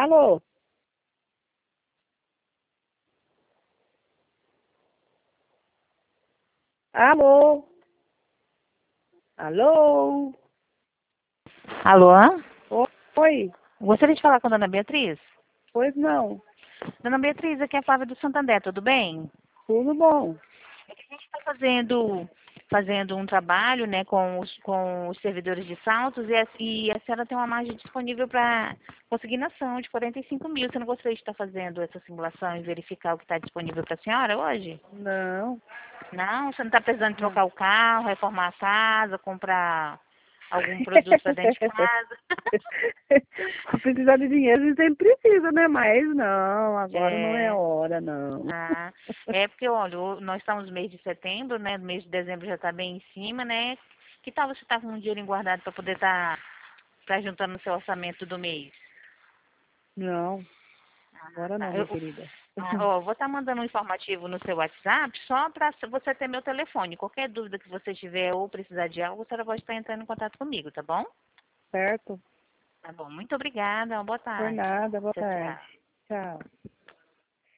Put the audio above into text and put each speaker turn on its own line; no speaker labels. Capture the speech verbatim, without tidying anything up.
Alô? Alô? Alô?
Alô?
Oi?
Gostaria de falar com a dona Beatriz?
Pois não.
Dona Beatriz, aqui é a Flávia do Santander, tudo bem?
Tudo bom?
É que a gente está fazendo, fazendo um trabalho, né, com os, com os servidores de saltos e a, e a senhora tem uma margem disponível para consignação de quarenta e cinco mil. Você não gostaria de estar fazendo essa simulação e verificar o que está disponível para a senhora hoje?
Não.
Não? Você não está precisando
Não.
trocar o carro, reformar a casa, comprar algum produto para dentro de casa?
Se precisar de dinheiro, a gente sempre precisa, né? Mas não, agora não é
É.
hora, não.
Ah, é porque, olha, o- nós estamos no mês de setembro, né? No mês de dezembro já está bem em cima, né? Que tal você estar com um dinheiro guardado para poder estar tá, tá juntando no seu orçamento do mês?
Não,
Ah,
agora
tá.
não, minha
Eu,
querida.
ah, ó, vou estar mandando um informativo no seu WhatsApp só para você ter meu telefone. Qualquer dúvida que você tiver ou precisar de algo, você pode estar entrando em contato comigo, tá bom?
Certo?
Tá bom. Muito obrigada. Uma boa
Por
tarde.
nada, boa
Tchau,
tarde.
tchau.
Tchau.